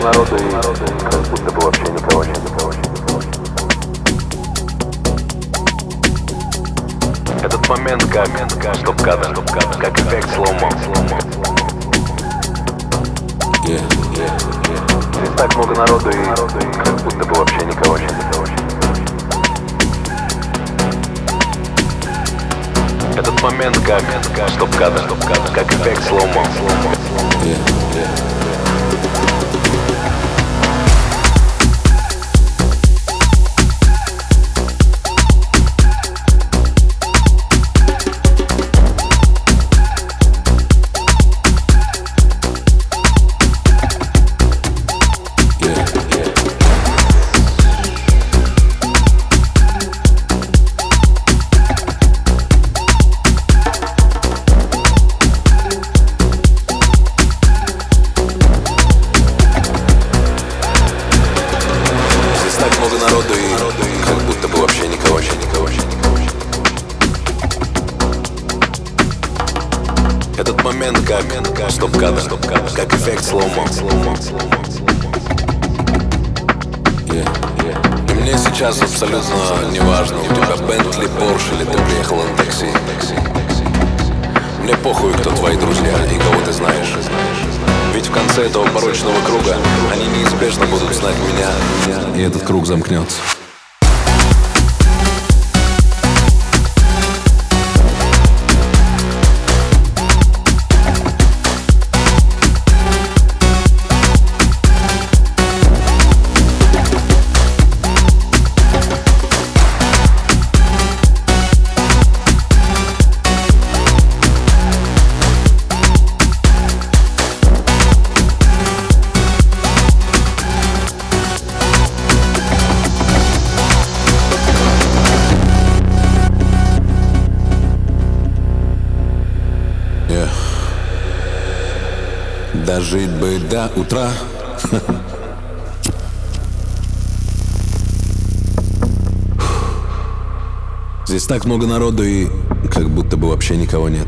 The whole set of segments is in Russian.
народу и как будто бы вообще никого нет. Этот момент как стоп-кадр, как эффект слоумо. Здесь так много народу и как будто бы вообще никого нет. Этот момент как стоп-кадр, как эффект слоумо. Так много народу и как будто бы вообще никого. Этот момент как стоп-кадр, как эффект слоумо. И мне сейчас абсолютно неважно, у тебя Бентли, Порш или ты приехал на такси. Мне похуй, кто твои друзья и кого ты знаешь. Ведь в конце этого порочного круга они неизбежно будут знать меня, и этот круг замкнется. Дожить бы до утра. Здесь так много народу и как будто бы вообще никого нет.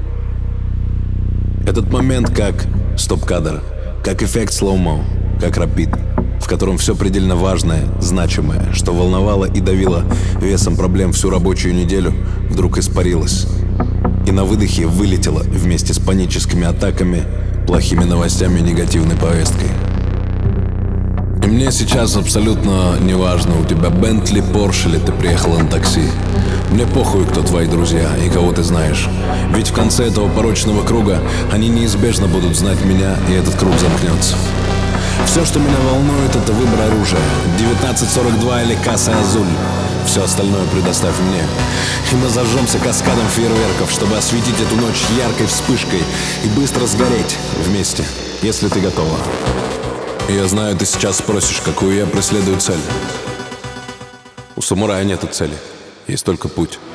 Этот момент как стоп-кадр, как эффект слоумо, как рапид, в котором все предельно важное, значимое, что волновало и давило весом проблем всю рабочую неделю, вдруг испарилось. И на выдохе вылетело вместе с паническими атаками, плохими новостями и негативной повесткой. И мне сейчас абсолютно неважно, у тебя Бентли, Порш или ты приехал на такси. Мне похуй, кто твои друзья и кого ты знаешь. Ведь в конце этого порочного круга они неизбежно будут знать меня, и этот круг замкнется. Все, что меня волнует, это выбор оружия. 1942 или Касса Азуль. Все остальное предоставь мне. И мы зажжемся каскадом фейерверков, чтобы осветить эту ночь яркой вспышкой и быстро сгореть вместе, если ты готова. Я знаю, ты сейчас спросишь, какую я преследую цель. У самурая нету цели, есть только путь.